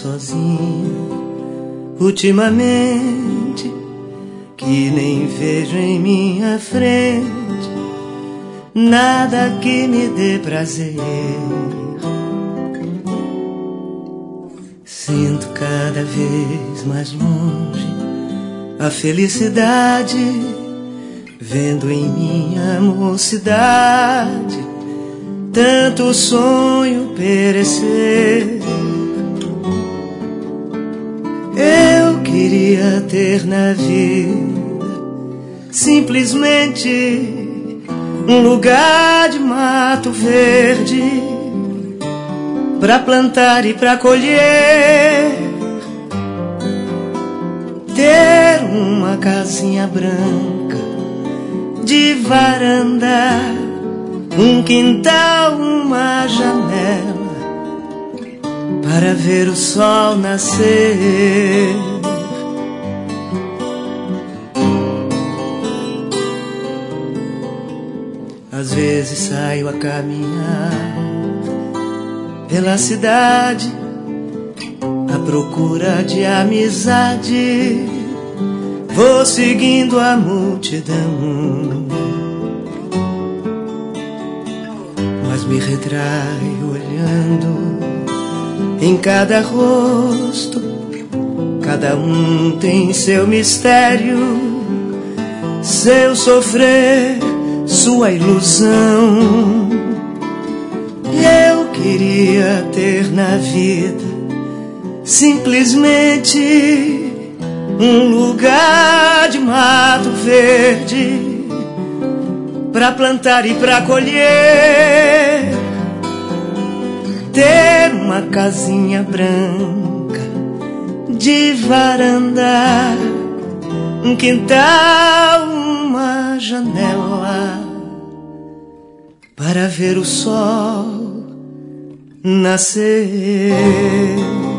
sozinho ultimamente, que nem vejo em minha frente nada que me dê prazer. Sinto cada vez mais longe a felicidade, vendo em minha mocidade tanto sonho perecer. Eu queria ter na vida simplesmente um lugar de mato verde pra plantar e pra colher, ter uma casinha branca de varanda, um quintal, uma janela para ver o sol nascer. Às vezes saio a caminhar pela cidade à procura de amizade, vou seguindo a multidão, mas me retraio olhando em cada rosto. Cada um tem seu mistério, seu sofrer, sua ilusão. Eu queria ter na vida simplesmente um lugar de mato verde pra plantar e pra colher, ter uma casinha branca de varanda, um quintal, uma janela para ver o sol nascer.